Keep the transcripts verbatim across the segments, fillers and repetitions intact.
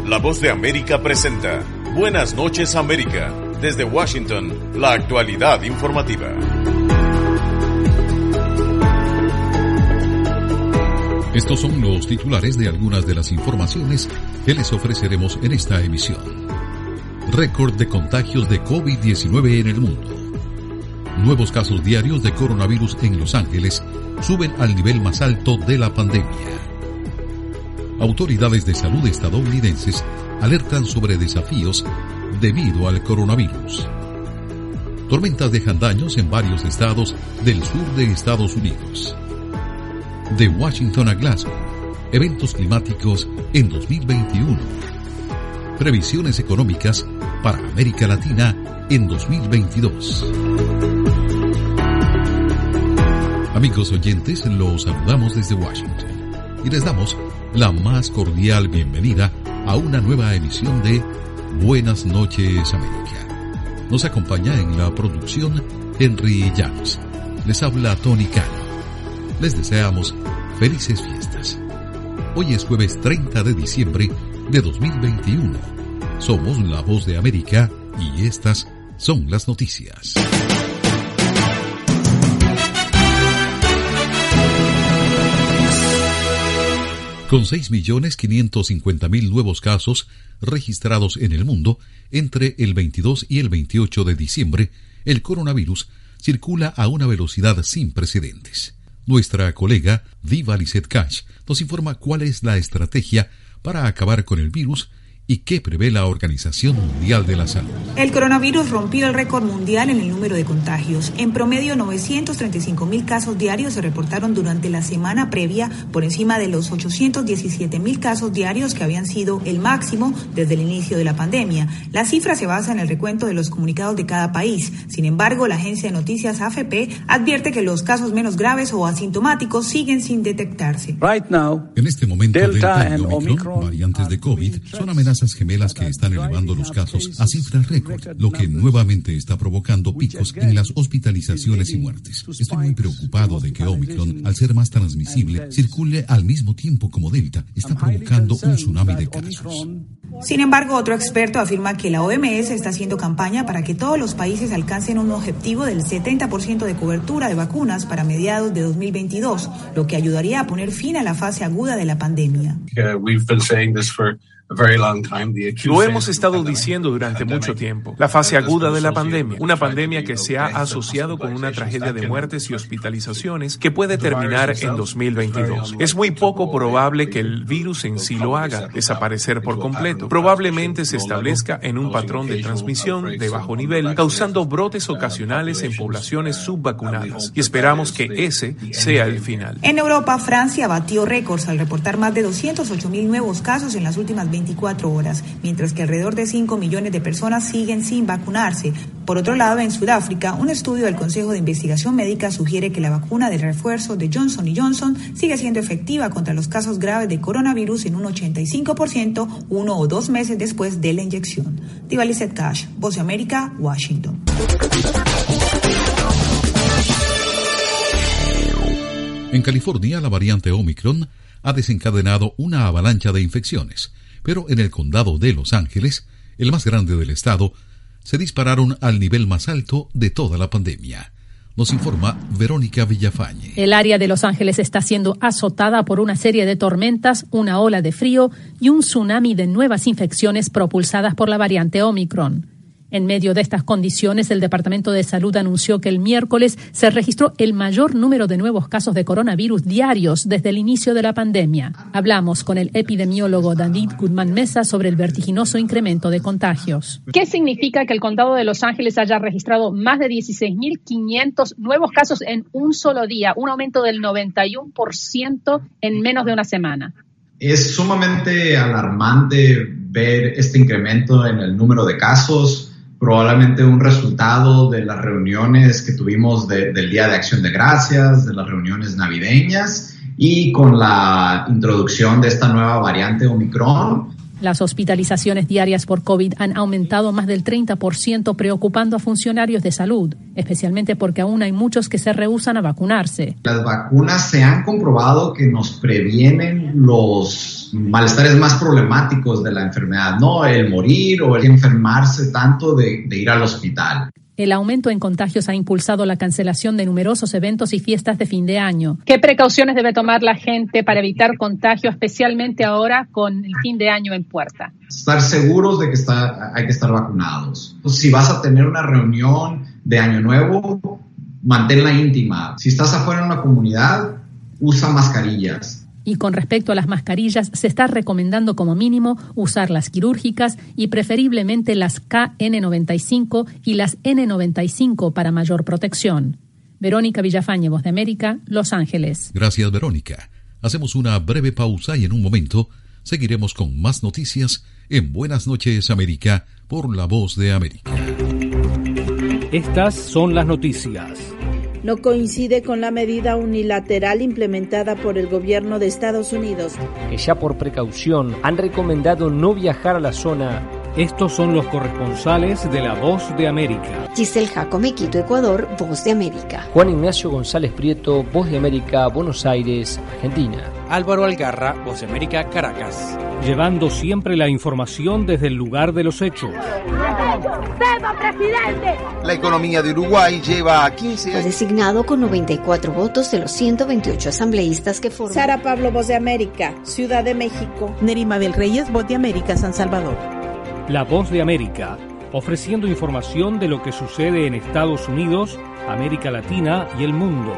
La Voz de América presenta Buenas noches América. Desde Washington, la actualidad informativa. Estos son los titulares de algunas de las informaciones que les ofreceremos en esta emisión. Récord de contagios de COVID diecinueve en el mundo. Nuevos casos diarios de coronavirus en Los Ángeles suben al nivel más alto de la pandemia. Autoridades de salud estadounidenses alertan sobre desafíos debido al coronavirus. Tormentas dejan daños en varios estados del sur de Estados Unidos. De Washington a Glasgow, eventos climáticos en dos mil veintiuno. Previsiones económicas para América Latina en dos mil veintidós. Amigos oyentes, los saludamos desde Washington y les damos la más cordial bienvenida a una nueva emisión de Buenas noches América. Nos acompaña en la producción Henry Llanos. Les habla Tony Cano. Les deseamos felices fiestas. Hoy es jueves treinta de diciembre de dos mil veintiuno. Somos La Voz de América y estas son las noticias. Con seis millones quinientos cincuenta mil nuevos casos registrados en el mundo entre el veintidós y el veintiocho de diciembre, el coronavirus circula a una velocidad sin precedentes. Nuestra colega Diva Lizette Cash nos informa cuál es la estrategia para acabar con el virus y qué prevé la Organización Mundial de la Salud. El coronavirus rompió el récord mundial en el número de contagios. En promedio, novecientos treinta y cinco mil casos diarios se reportaron durante la semana previa, por encima de los ochocientos diecisiete mil casos diarios que habían sido el máximo desde el inicio de la pandemia. La cifra se basa en el recuento de los comunicados de cada país. Sin embargo, la agencia de noticias A F P advierte que los casos menos graves o asintomáticos siguen sin detectarse. Right now, en este momento, Delta, Delta y Omicron, Omicron, variantes de COVID, son amenazas gemelas que están elevando los casos a cifras récord, lo que nuevamente está provocando picos en las hospitalizaciones y muertes. Estoy muy preocupado de que Omicron, al ser más transmisible, circule al mismo tiempo como Delta. Está provocando un tsunami de casos. Sin embargo, otro experto afirma que la O M S está haciendo campaña para que todos los países alcancen un objetivo del setenta por ciento de cobertura de vacunas para mediados de dos mil veintidós, lo que ayudaría a poner fin a la fase aguda de la pandemia. Yeah, we've been saying this for Lo hemos estado diciendo durante mucho tiempo. La fase aguda de la pandemia, una pandemia que se ha asociado con una tragedia de muertes y hospitalizaciones que puede terminar en dos mil veintidós. Es muy poco probable que el virus en sí lo haga desaparecer por completo. Probablemente se establezca en un patrón de transmisión de bajo nivel, causando brotes ocasionales en poblaciones subvacunadas. Y esperamos que ese sea el final. En Europa, Francia batió récords al reportar más de doscientos ocho mil nuevos casos en las últimas veinticuatro horas, mientras que alrededor de cinco millones de personas siguen sin vacunarse. Por otro lado, en Sudáfrica, un estudio del Consejo de Investigación Médica sugiere que la vacuna de refuerzo de Johnson y Johnson sigue siendo efectiva contra los casos graves de coronavirus en un ochenta y cinco por ciento uno o dos meses después de la inyección. Diva Lizette Cash, Voz de América, Washington. En California, la variante Omicron ha desencadenado una avalancha de infecciones. Pero en el condado de Los Ángeles, el más grande del estado, se dispararon al nivel más alto de toda la pandemia. Nos informa Verónica Villafañe. El área de Los Ángeles está siendo azotada por una serie de tormentas, una ola de frío y un tsunami de nuevas infecciones propulsadas por la variante Omicron. En medio de estas condiciones, el Departamento de Salud anunció que el miércoles se registró el mayor número de nuevos casos de coronavirus diarios desde el inicio de la pandemia. Hablamos con el epidemiólogo David Guzmán Mesa sobre el vertiginoso incremento de contagios. ¿Qué significa que el condado de Los Ángeles haya registrado más de dieciséis mil quinientos nuevos casos en un solo día, un aumento del noventa y uno por ciento en menos de una semana? Es sumamente alarmante ver este incremento en el número de casos. Probablemente un resultado de las reuniones que tuvimos de, del Día de Acción de Gracias, de las reuniones navideñas y con la introducción de esta nueva variante Omicron. Las hospitalizaciones diarias por COVID han aumentado más del treinta por ciento, preocupando a funcionarios de salud, especialmente porque aún hay muchos que se rehúsan a vacunarse. Las vacunas se han comprobado que nos previenen los los malestares más problemáticos de la enfermedad, no el morir o el enfermarse tanto de, de ir al hospital. El aumento en contagios ha impulsado la cancelación de numerosos eventos y fiestas de fin de año. ¿Qué precauciones debe tomar la gente para evitar contagio, especialmente ahora con el fin de año en puerta? Estar seguros de que está, hay que estar vacunados. Si vas a tener una reunión de Año Nuevo, manténla íntima. Si estás afuera en una comunidad, usa mascarillas. Y con respecto a las mascarillas, se está recomendando como mínimo usar las quirúrgicas y preferiblemente las K N noventa y cinco y las N noventa y cinco para mayor protección. Verónica Villafañe, Voz de América, Los Ángeles. Gracias, Verónica. Hacemos una breve pausa y en un momento seguiremos con más noticias en Buenas noches, América, por La Voz de América. Estas son las noticias. No coincide con la medida unilateral implementada por el gobierno de Estados Unidos, que ya por precaución han recomendado no viajar a la zona. Estos son los corresponsales de La Voz de América. Giselle Jacome, Quito, Ecuador, Voz de América. Juan Ignacio González Prieto, Voz de América, Buenos Aires, Argentina. Álvaro Algarra, Voz de América, Caracas. Llevando siempre la información desde el lugar de los hechos. ¡Presidente! La economía de Uruguay lleva quince años. Fue designado con noventa y cuatro votos de los ciento veintiocho asambleístas que forman. Sara Pablo, Voz de América, Ciudad de México. Nerima del Reyes, Voz de América, San Salvador. La Voz de América, ofreciendo información de lo que sucede en Estados Unidos, América Latina y el mundo.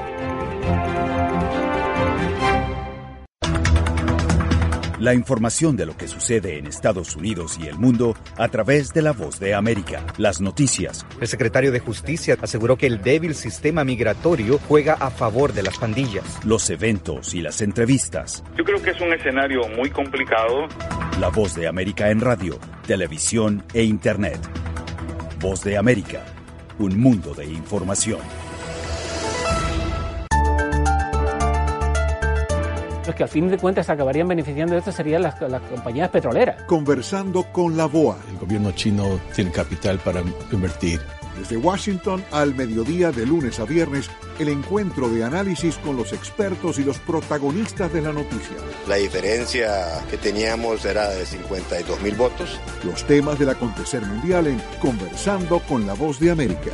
La información de lo que sucede en Estados Unidos y el mundo a través de La Voz de América. Las noticias. El secretario de Justicia aseguró que el débil sistema migratorio juega a favor de las pandillas. Los eventos y las entrevistas. Yo creo que es un escenario muy complicado. La Voz de América en radio, televisión e internet. Voz de América, un mundo de información. Los que al fin de cuentas acabarían beneficiando de esto serían las, las compañías petroleras. Conversando con la B O A. El gobierno chino tiene capital para invertir. Desde Washington al mediodía de lunes a viernes, el encuentro de análisis con los expertos y los protagonistas de la noticia. La diferencia que teníamos era de cincuenta y dos mil votos. Los temas del acontecer mundial en Conversando con la Voz de América.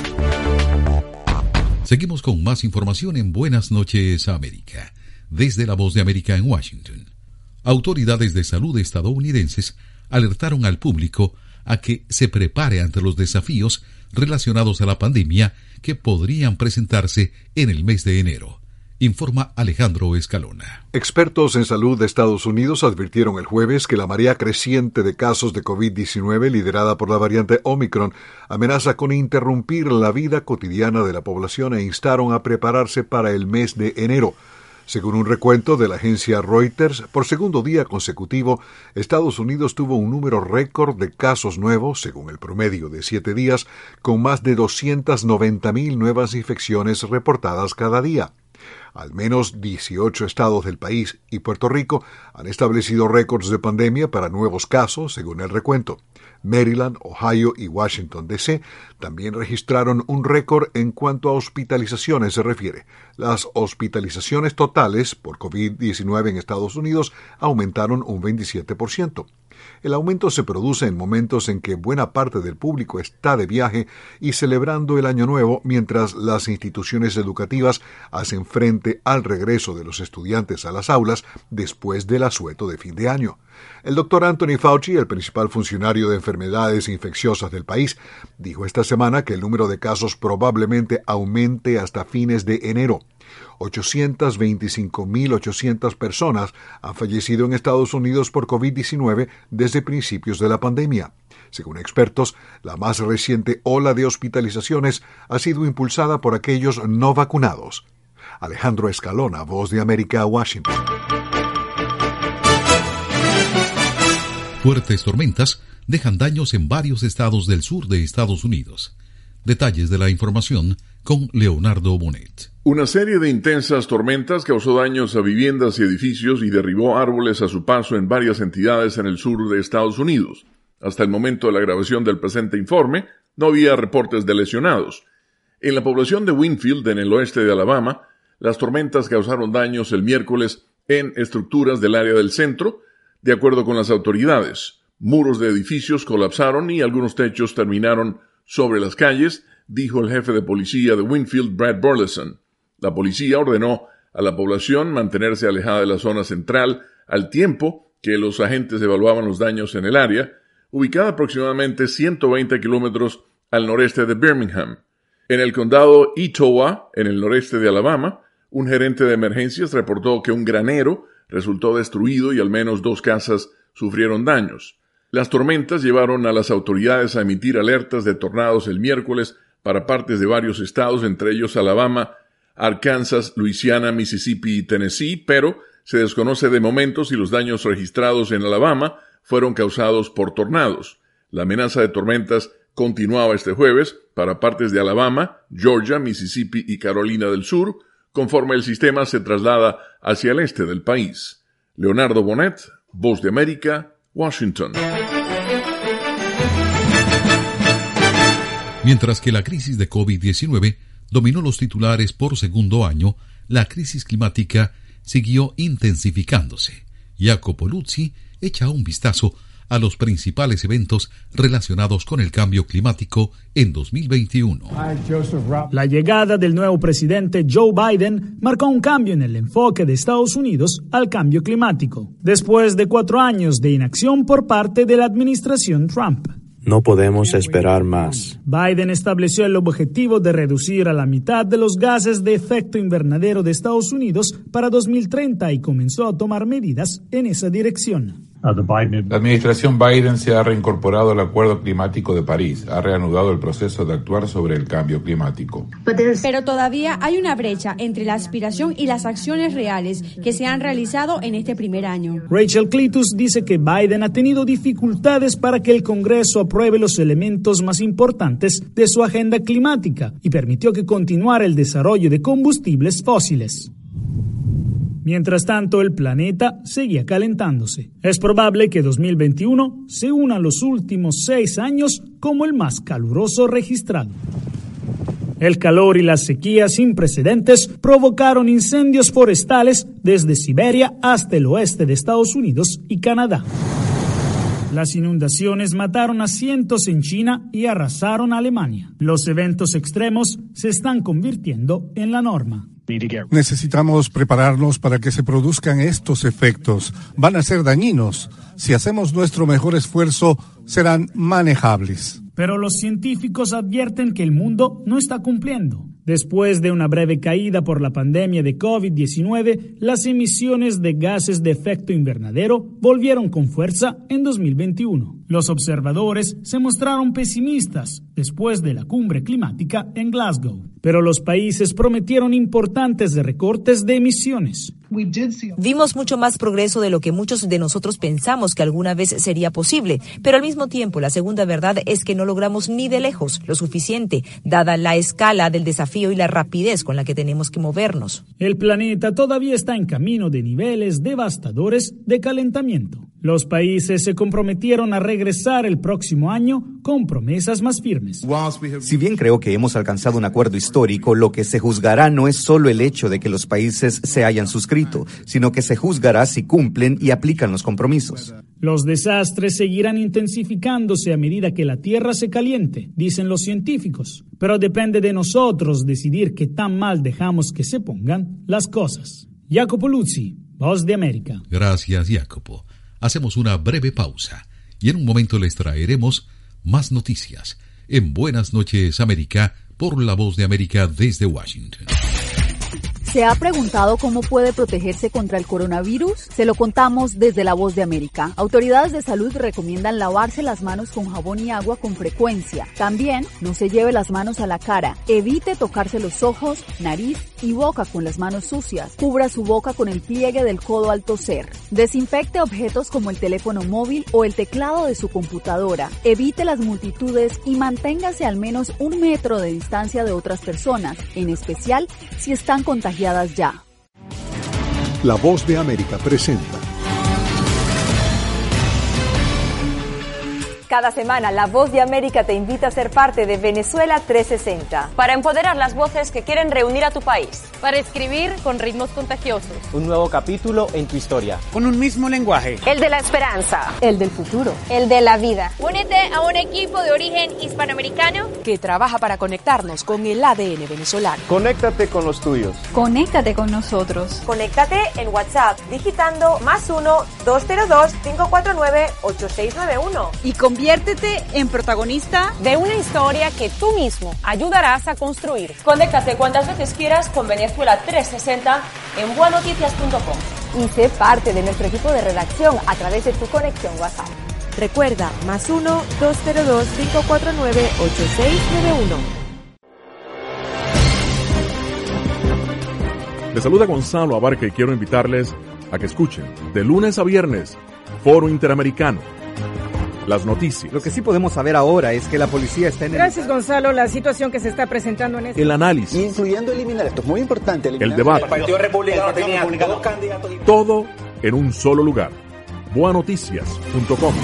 Seguimos con más información en Buenas noches, América. Desde La Voz de América en Washington. Autoridades de salud estadounidenses alertaron al público a que se prepare ante los desafíos relacionados a la pandemia que podrían presentarse en el mes de enero, informa Alejandro Escalona. Expertos en salud de Estados Unidos advirtieron el jueves que la marea creciente de casos de covid diecinueve liderada por la variante Omicron amenaza con interrumpir la vida cotidiana de la población e instaron a prepararse para el mes de enero. Según un recuento de la agencia Reuters, por segundo día consecutivo, Estados Unidos tuvo un número récord de casos nuevos, según el promedio de siete días, con más de doscientas noventa mil nuevas infecciones reportadas cada día. Al menos dieciocho estados del país y Puerto Rico han establecido récords de pandemia para nuevos casos, según el recuento. Maryland, Ohio y Washington, D C también registraron un récord en cuanto a hospitalizaciones se refiere. Las hospitalizaciones totales por covid diecinueve en Estados Unidos aumentaron un veintisiete por ciento. El aumento se produce en momentos en que buena parte del público está de viaje y celebrando el Año Nuevo, mientras las instituciones educativas hacen frente al regreso de los estudiantes a las aulas después del asueto de fin de año. El doctor Anthony Fauci, el principal funcionario de enfermedades infecciosas del país, dijo esta semana que el número de casos probablemente aumente hasta fines de enero. ochocientas veinticinco mil ochocientas personas han fallecido en Estados Unidos por covid diecinueve desde principios de la pandemia. Según expertos, la más reciente ola de hospitalizaciones ha sido impulsada por aquellos no vacunados. Alejandro Escalona, Voz de América, Washington. Fuertes tormentas dejan daños en varios estados del sur de Estados Unidos. Detalles de la información con Leonardo Bonet. Una serie de intensas tormentas causó daños a viviendas y edificios y derribó árboles a su paso en varias entidades en el sur de Estados Unidos. Hasta el momento de la grabación del presente informe, no había reportes de lesionados. En la población de Winfield, en el oeste de Alabama, las tormentas causaron daños el miércoles en estructuras del área del centro, De acuerdo con las autoridades, muros de edificios colapsaron y algunos techos terminaron sobre las calles, dijo el jefe de policía de Winfield, Brad Burleson. La policía ordenó a la población mantenerse alejada de la zona central al tiempo que los agentes evaluaban los daños en el área, ubicada aproximadamente ciento veinte kilómetros al noreste de Birmingham. En el condado Etowah, en el noreste de Alabama, un gerente de emergencias reportó que un granero resultó destruido y al menos dos casas sufrieron daños. Las tormentas llevaron a las autoridades a emitir alertas de tornados el miércoles para partes de varios estados, entre ellos Alabama, Arkansas, Luisiana, Mississippi y Tennessee, pero se desconoce de momento si los daños registrados en Alabama fueron causados por tornados. La amenaza de tormentas continuaba este jueves para partes de Alabama, Georgia, Mississippi y Carolina del Sur, conforme el sistema se traslada hacia el este del país. Leonardo Bonet, Voz de América, Washington. Mientras que la crisis de COVID diecinueve dominó los titulares por segundo año, la crisis climática siguió intensificándose. Jacopo Luzzi echa un vistazo a los principales eventos relacionados con el cambio climático en dos mil veintiuno. La llegada del nuevo presidente Joe Biden marcó un cambio en el enfoque de Estados Unidos al cambio climático, después de cuatro años de inacción por parte de la administración Trump. No podemos esperar más. Biden estableció el objetivo de reducir a la mitad de los gases de efecto invernadero de Estados Unidos para dos mil treinta y comenzó a tomar medidas en esa dirección. La administración Biden se ha reincorporado al Acuerdo Climático de París, ha reanudado el proceso de actuar sobre el cambio climático. Pero todavía hay una brecha entre la aspiración y las acciones reales que se han realizado en este primer año. Rachel Clitus dice que Biden ha tenido dificultades para que el Congreso apruebe los elementos más importantes de su agenda climática y permitió que continuara el desarrollo de combustibles fósiles. Mientras tanto, el planeta seguía calentándose. Es probable que dos mil veintiuno se una a los últimos seis años como el más caluroso registrado. El calor y las sequías sin precedentes provocaron incendios forestales desde Siberia hasta el oeste de Estados Unidos y Canadá. Las inundaciones mataron a cientos en China y arrasaron a Alemania. Los eventos extremos se están convirtiendo en la norma. Necesitamos prepararnos para que se produzcan estos efectos. Van a ser dañinos. Si hacemos nuestro mejor esfuerzo, serán manejables. Pero los científicos advierten que el mundo no está cumpliendo. Después de una breve caída por la pandemia de COVID diecinueve, las emisiones de gases de efecto invernadero volvieron con fuerza en dos mil veintiuno. Los observadores se mostraron pesimistas después de la cumbre climática en Glasgow, pero los países prometieron importantes recortes de emisiones. Vimos mucho más progreso de lo que muchos de nosotros pensamos que alguna vez sería posible, pero al mismo tiempo la segunda verdad es que no logramos ni de lejos lo suficiente, dada la escala del desafío y la rapidez con la que tenemos que movernos. El planeta todavía está en camino de niveles devastadores de calentamiento. Los países se comprometieron a regresar el próximo año con promesas más firmes. Si bien creo que hemos alcanzado un acuerdo histórico, lo que se juzgará no es solo el hecho de que los países se hayan suscrito, sino que se juzgará si cumplen y aplican los compromisos. Los desastres seguirán intensificándose a medida que la Tierra se caliente, dicen los científicos. Pero depende de nosotros decidir qué tan mal dejamos que se pongan las cosas. Jacopo Luzzi, Voz de América. Gracias, Jacopo. Hacemos una breve pausa y en un momento les traeremos más noticias en Buenas noches, América, por la Voz de América desde Washington. ¿Se ha preguntado cómo puede protegerse contra el coronavirus? Se lo contamos desde La Voz de América. Autoridades de salud recomiendan lavarse las manos con jabón y agua con frecuencia. También no se lleve las manos a la cara. Evite tocarse los ojos, nariz y boca con las manos sucias. Cubra su boca con el pliegue del codo al toser. Desinfecte objetos como el teléfono móvil o el teclado de su computadora. Evite las multitudes y manténgase al menos un metro de distancia de otras personas, en especial si están contagiadas ya. La Voz de América presenta Cada semana, La Voz de América te invita a ser parte de Venezuela trescientos sesenta. Para empoderar las voces que quieren reunir a tu país. Para escribir con ritmos contagiosos. Un nuevo capítulo en tu historia. Con un mismo lenguaje. El de la esperanza. El del futuro. El de la vida. Únete a un equipo de origen hispanoamericano que trabaja para conectarnos con el A D N venezolano. Conéctate con los tuyos. Conéctate con nosotros. Conéctate en WhatsApp digitando más uno dos cero dos cinco cuatro nueve ocho seis nueve uno. Y conviértete en protagonista de una historia que tú mismo ayudarás a construir. Conéctate cuantas veces quieras con Venezuela trescientos sesenta en bua noticias punto com. Y sé parte de nuestro equipo de redacción a través de tu conexión WhatsApp. Recuerda, más uno dos cero dos cinco cuatro nueve ocho seis nueve uno. Les saluda Gonzalo Abarca y quiero invitarles a que escuchen de lunes a viernes Foro Interamericano. Las noticias. Lo que sí podemos saber ahora es que la policía está en el... Gracias, Gonzalo. La situación que se está presentando en este... El análisis. Incluyendo eliminar, esto es muy importante. El debate. El Partido Republicano tenía dos candidatos. Todo en un solo lugar. bua noticias punto com.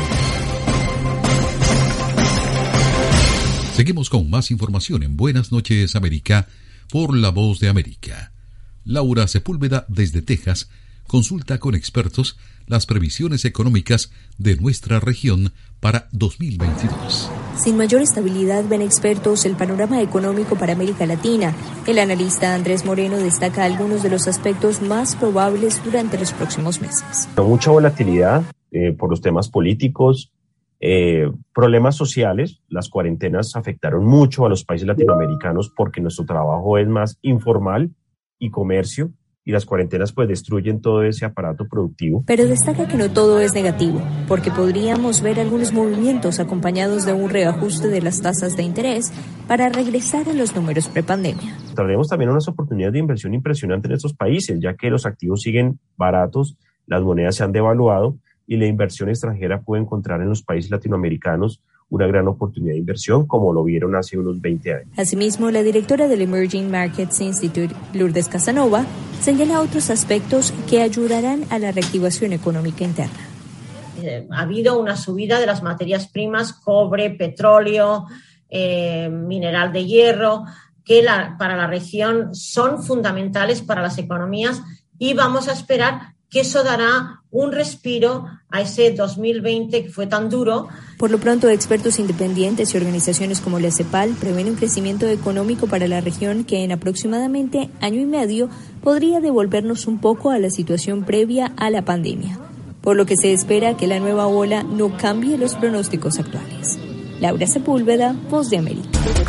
Seguimos con más información en Buenas noches América por La Voz de América. Laura Sepúlveda desde Texas consulta con expertos las previsiones económicas de nuestra región para dos mil veintidós. Sin mayor estabilidad ven expertos el panorama económico para América Latina. El analista Andrés Moreno destaca algunos de los aspectos más probables durante los próximos meses. Mucha volatilidad eh, por los temas políticos, eh, problemas sociales. Las cuarentenas afectaron mucho a los países latinoamericanos porque nuestro trabajo es más informal y comercio. Y las cuarentenas pues destruyen todo ese aparato productivo. Pero destaca que no todo es negativo, porque podríamos ver algunos movimientos acompañados de un reajuste de las tasas de interés para regresar a los números prepandemia. Tendremos también unas oportunidades de inversión impresionantes en estos países, ya que los activos siguen baratos, las monedas se han devaluado y la inversión extranjera puede encontrar en los países latinoamericanos una gran oportunidad de inversión, como lo vieron hace unos veinte años. Asimismo, la directora del Emerging Markets Institute, Lourdes Casanova, señala otros aspectos que ayudarán a la reactivación económica interna. Eh, ha habido una subida de las materias primas, cobre, petróleo, eh, mineral de hierro, que la, para la región son fundamentales para las economías y vamos a esperar que eso dará un respiro a ese dos mil veinte que fue tan duro. Por lo pronto, expertos independientes y organizaciones como la CEPAL prevén un crecimiento económico para la región que en aproximadamente año y medio podría devolvernos un poco a la situación previa a la pandemia, por lo que se espera que la nueva ola no cambie los pronósticos actuales. Laura Sepúlveda, Voz de América.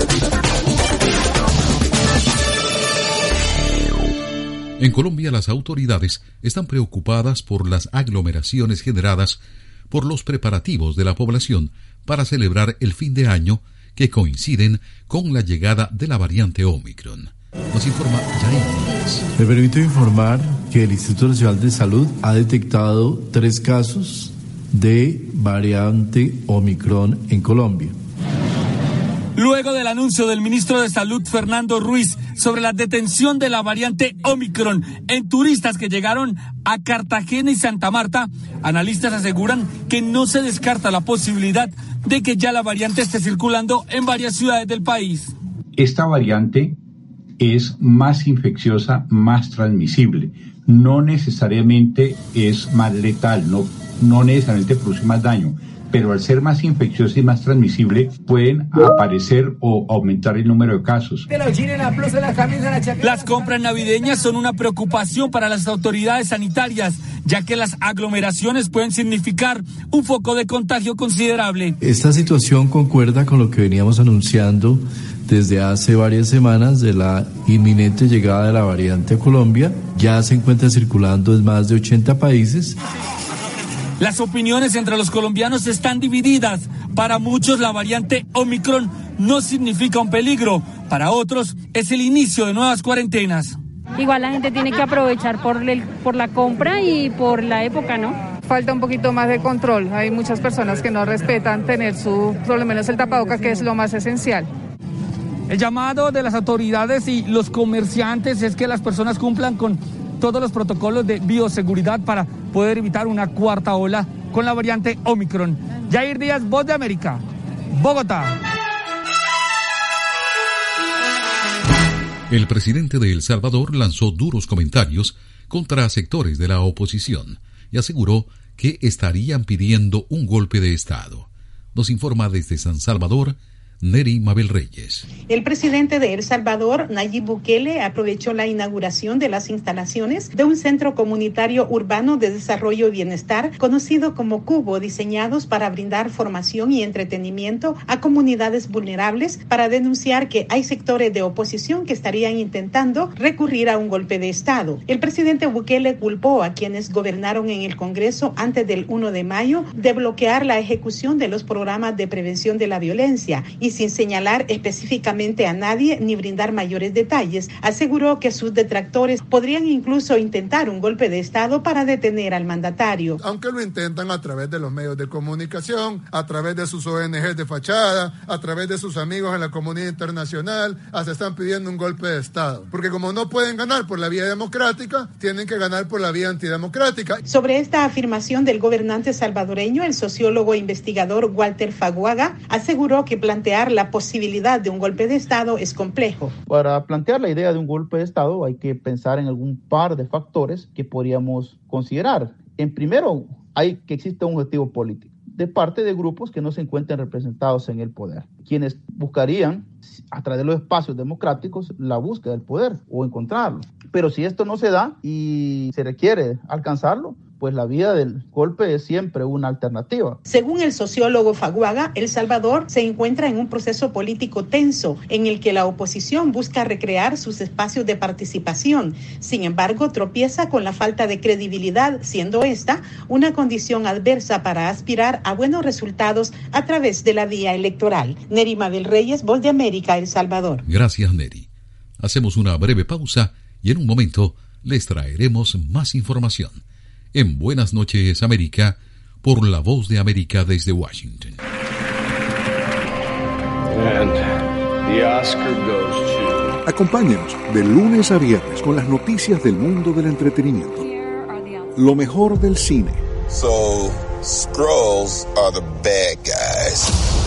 En Colombia, las autoridades están preocupadas por las aglomeraciones generadas por los preparativos de la población para celebrar el fin de año que coinciden con la llegada de la variante Omicron. Nos informa Jair Díaz. Me permito informar que el Instituto Nacional de Salud ha detectado tres casos de variante Omicron en Colombia. Luego del anuncio del ministro de Salud, Fernando Ruiz, sobre la detención de la variante Omicron en turistas que llegaron a Cartagena y Santa Marta, analistas aseguran que no se descarta la posibilidad de que ya la variante esté circulando en varias ciudades del país. Esta variante es más infecciosa, más transmisible. No necesariamente es más letal, no, no necesariamente produce más daño. Pero al ser más infecciosa y más transmisible, pueden aparecer o aumentar el número de casos. Las compras navideñas son una preocupación para las autoridades sanitarias, ya que las aglomeraciones pueden significar un foco de contagio considerable. Esta situación concuerda con lo que veníamos anunciando desde hace varias semanas de la inminente llegada de la variante a Colombia. Ya se encuentra circulando en más de ochenta países. Las opiniones entre los colombianos están divididas. Para muchos la variante Omicron no significa un peligro. Para otros es el inicio de nuevas cuarentenas. Igual la gente tiene que aprovechar por, el, por la compra y por la época, ¿no? Falta un poquito más de control. Hay muchas personas que no respetan tener su, por lo menos el tapaboca, que es lo más esencial. El llamado de las autoridades y los comerciantes es que las personas cumplan con todos los protocolos de bioseguridad para poder evitar una cuarta ola con la variante Omicron. Jair Díaz, Voz de América, Bogotá. El presidente de El Salvador lanzó duros comentarios contra sectores de la oposición y aseguró que estarían pidiendo un golpe de Estado. Nos informa desde San Salvador, Neri Mabel Reyes. El presidente de El Salvador, Nayib Bukele, aprovechó la inauguración de las instalaciones de un centro comunitario urbano de desarrollo y bienestar, conocido como Cubo, diseñados para brindar formación y entretenimiento a comunidades vulnerables, para denunciar que hay sectores de oposición que estarían intentando recurrir a un golpe de Estado. El presidente Bukele culpó a quienes gobernaron en el Congreso antes del primero de mayo de bloquear la ejecución de los programas de prevención de la violencia y sin señalar específicamente a nadie ni brindar mayores detalles, aseguró que sus detractores podrían incluso intentar un golpe de Estado para detener al mandatario. Aunque lo intentan a través de los medios de comunicación, a través de sus O N Ges de fachada, a través de sus amigos en la comunidad internacional, hasta están pidiendo un golpe de Estado. Porque como no pueden ganar por la vía democrática, tienen que ganar por la vía antidemocrática. Sobre esta afirmación del gobernante salvadoreño, el sociólogo e investigador Walter Faguaga aseguró que plantear la posibilidad de un golpe de Estado es complejo. Para plantear la idea de un golpe de Estado hay que pensar en algún par de factores que podríamos considerar. En primero, hay que existe un objetivo político de parte de grupos que no se encuentren representados en el poder, quienes buscarían, a través de los espacios democráticos, la búsqueda del poder o encontrarlo. Pero si esto no se da y se requiere alcanzarlo, pues la vía del golpe es siempre una alternativa. Según el sociólogo Faguaga, El Salvador se encuentra en un proceso político tenso en el que la oposición busca recrear sus espacios de participación. Sin embargo, tropieza con la falta de credibilidad, siendo esta una condición adversa para aspirar a buenos resultados a través de la vía electoral. Neri Mabel Reyes, Voz de América, El Salvador. Gracias, Neri. Hacemos una breve pausa y en un momento les traeremos más información en Buenas noches, América, por la Voz de América desde Washington. And the Oscar goes to... Acompáñenos de lunes a viernes con las noticias del mundo del entretenimiento. Lo mejor del cine. So, Skrulls are the bad guys.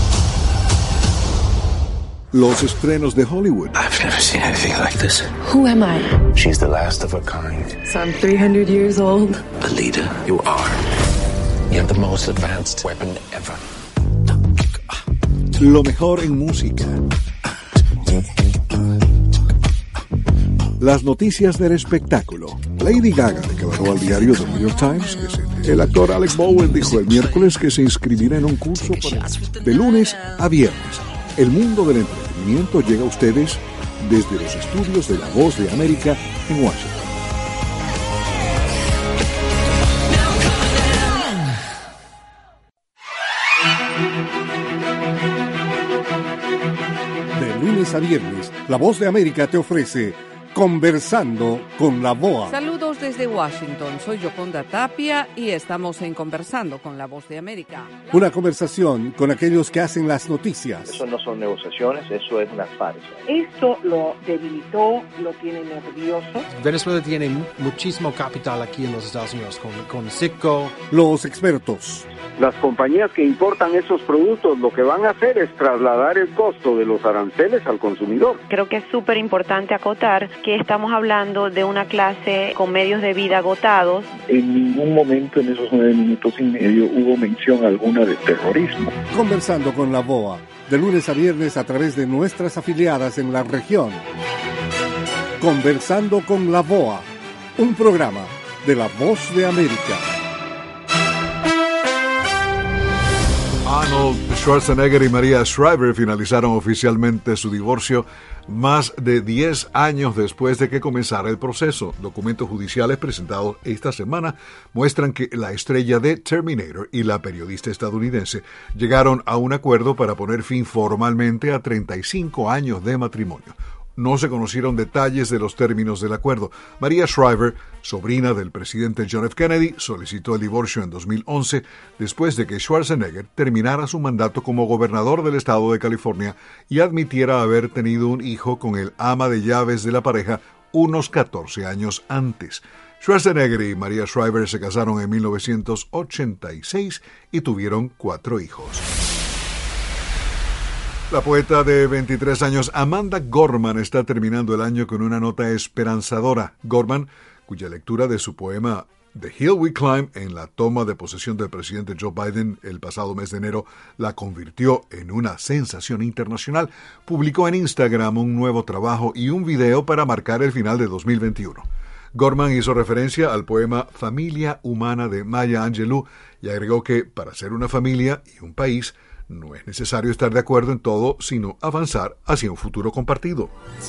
Los estrenos de Hollywood. I've never seen anything like this. Who am I? She's the last of her kind. So I'm three hundred years old. Alita, you are. You have the most advanced weapon ever. Lo mejor en música. Las noticias del espectáculo. Lady Gaga declaró al diario The New York Times que se... El actor Alec Baldwin dijo el miércoles que se inscribirá en un curso para... de lunes a viernes. El mundo del entretenimiento llega a ustedes desde los estudios de La Voz de América en Washington. De lunes a viernes, La Voz de América te ofrece Conversando con la V O A. Saludos desde Washington, soy Yoconda Tapia y estamos en Conversando con la Voz de América. Una conversación con aquellos que hacen las noticias. Eso no son negociaciones, eso es una farsa. Esto lo debilitó, lo tiene nervioso. Venezuela tiene muchísimo capital aquí en los Estados Unidos, con, con Citgo. Los expertos. Las compañías que importan esos productos lo que van a hacer es trasladar el costo de los aranceles al consumidor. Creo que es súper importante acotar que estamos hablando de una clase con medios de vida agotados. En ningún momento en esos nueve minutos y medio hubo mención alguna de terrorismo. Conversando con la V O A, de lunes a viernes a través de nuestras afiliadas en la región. Conversando con la V O A, un programa de La Voz de América. Arnold Schwarzenegger y Maria Shriver finalizaron oficialmente su divorcio más de diez años después de que comenzara el proceso. Documentos judiciales presentados esta semana muestran que la estrella de Terminator y la periodista estadounidense llegaron a un acuerdo para poner fin formalmente a treinta y cinco años de matrimonio. No se conocieron detalles de los términos del acuerdo. Maria Shriver, sobrina del presidente John F. Kennedy, solicitó el divorcio en dos mil once después de que Schwarzenegger terminara su mandato como gobernador del estado de California y admitiera haber tenido un hijo con el ama de llaves de la pareja unos catorce años antes. Schwarzenegger y Maria Shriver se casaron en mil novecientos ochenta y seis y tuvieron cuatro hijos. La poeta de veintitrés años Amanda Gorman está terminando el año con una nota esperanzadora. Gorman, cuya lectura de su poema The Hill We Climb en la toma de posesión del presidente Joe Biden el pasado mes de enero la convirtió en una sensación internacional, publicó en Instagram un nuevo trabajo y un video para marcar el final de dos mil veintiuno. Gorman hizo referencia al poema Familia Humana de Maya Angelou y agregó que para ser una familia y un país no es necesario estar de acuerdo en todo, sino avanzar hacia un futuro compartido.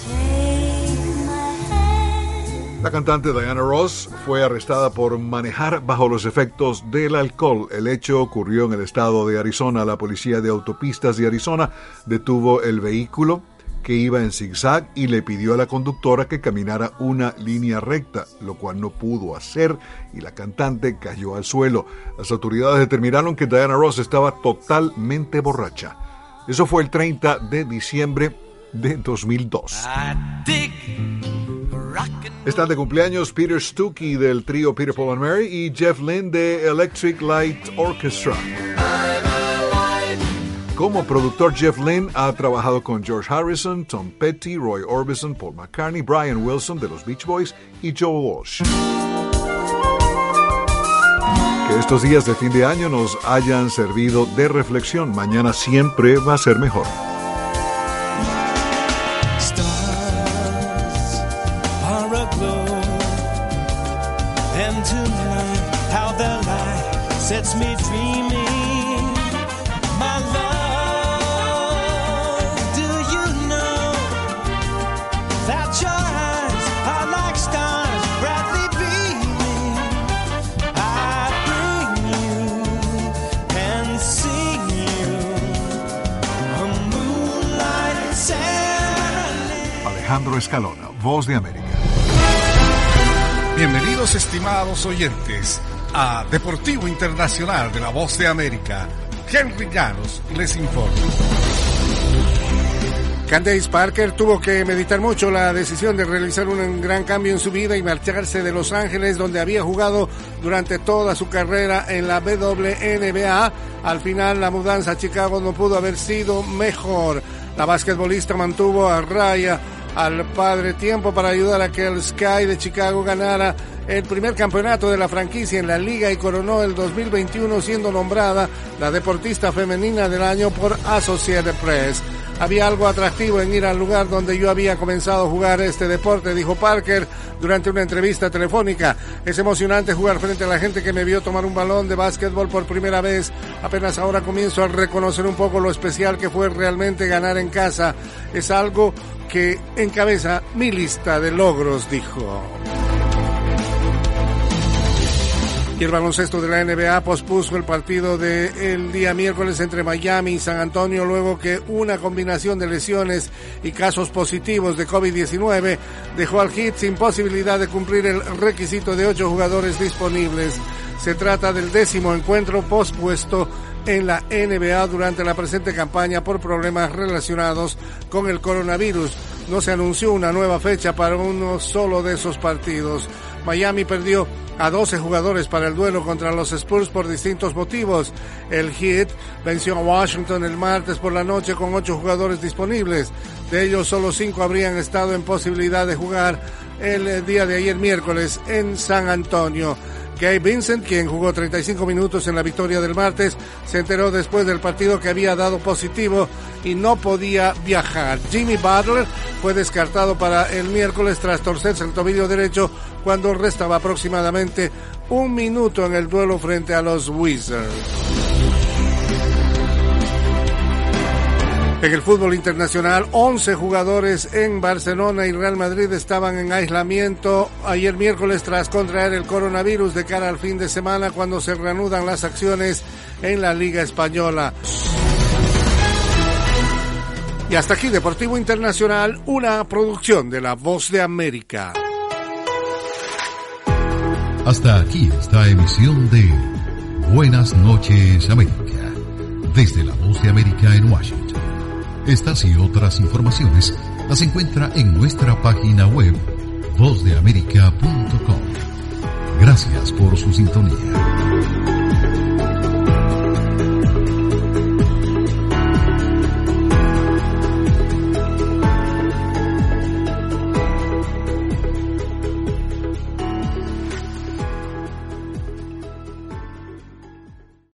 La cantante Diana Ross fue arrestada por manejar bajo los efectos del alcohol. El hecho ocurrió en el estado de Arizona. La policía de autopistas de Arizona detuvo el vehículo que iba en zigzag y le pidió a la conductora que caminara una línea recta, lo cual no pudo hacer y la cantante cayó al suelo. Las autoridades determinaron que Diana Ross estaba totalmente borracha. Eso fue el treinta de diciembre de dos mil dos. Están de cumpleaños Peter Stuckey del trío Peter, Paul and Mary y Jeff Lynne de Electric Light Orchestra. Como productor, Jeff Lynne ha trabajado con George Harrison, Tom Petty, Roy Orbison, Paul McCartney, Brian Wilson de los Beach Boys y Joe Walsh. Que estos días de fin de año nos hayan servido de reflexión. Mañana siempre va a ser mejor. Sets me dreaming, my love. Do you know that your eyes are like stars, brightly beaming? I bring you and sing you a moonlight serenade. Alejandro Escalona, Voz de América. Bienvenidos, estimados oyentes, a Deportivo Internacional de la Voz de América. Henry Llanos les informa. Candace Parker tuvo que meditar mucho la decisión de realizar un gran cambio en su vida y marcharse de Los Ángeles, donde había jugado durante toda su carrera en la W N B A. Al final, la mudanza a Chicago no pudo haber sido mejor. La basquetbolista mantuvo a raya al padre tiempo para ayudar a que el Sky de Chicago ganara el primer campeonato de la franquicia en la liga y coronó el dos mil veintiuno siendo nombrada la deportista femenina del año por Associated Press. Había algo atractivo en ir al lugar donde yo había comenzado a jugar este deporte, dijo Parker durante una entrevista telefónica. Es emocionante jugar frente a la gente que me vio tomar un balón de básquetbol por primera vez. Apenas ahora comienzo a reconocer un poco lo especial que fue realmente ganar en casa. Es algo que encabeza mi lista de logros, dijo. Y el baloncesto de la N B A pospuso el partido del día miércoles entre Miami y San Antonio luego que una combinación de lesiones y casos positivos de COVID diecinueve dejó al Heat sin posibilidad de cumplir el requisito de ocho jugadores disponibles. Se trata del décimo encuentro pospuesto en la N B A durante la presente campaña por problemas relacionados con el coronavirus. No se anunció una nueva fecha para uno solo de esos partidos. Miami perdió a doce jugadores para el duelo contra los Spurs por distintos motivos. El Heat venció a Washington el martes por la noche con ocho jugadores disponibles. De ellos, solo cinco habrían estado en posibilidad de jugar el día de ayer miércoles en San Antonio. Gabe Vincent, quien jugó treinta y cinco minutos en la victoria del martes, se enteró después del partido que había dado positivo y no podía viajar. Jimmy Butler fue descartado para el miércoles tras torcerse el tobillo derecho cuando restaba aproximadamente un minuto en el duelo frente a los Wizards. En el fútbol internacional, once jugadores en Barcelona y Real Madrid estaban en aislamiento ayer miércoles tras contraer el coronavirus de cara al fin de semana cuando se reanudan las acciones en la Liga Española. Y hasta aquí Deportivo Internacional, una producción de La Voz de América. Hasta aquí esta emisión de Buenas noches América, desde La Voz de América en Washington. Estas y otras informaciones las encuentra en nuestra página web voz de américa punto com. Gracias por su sintonía.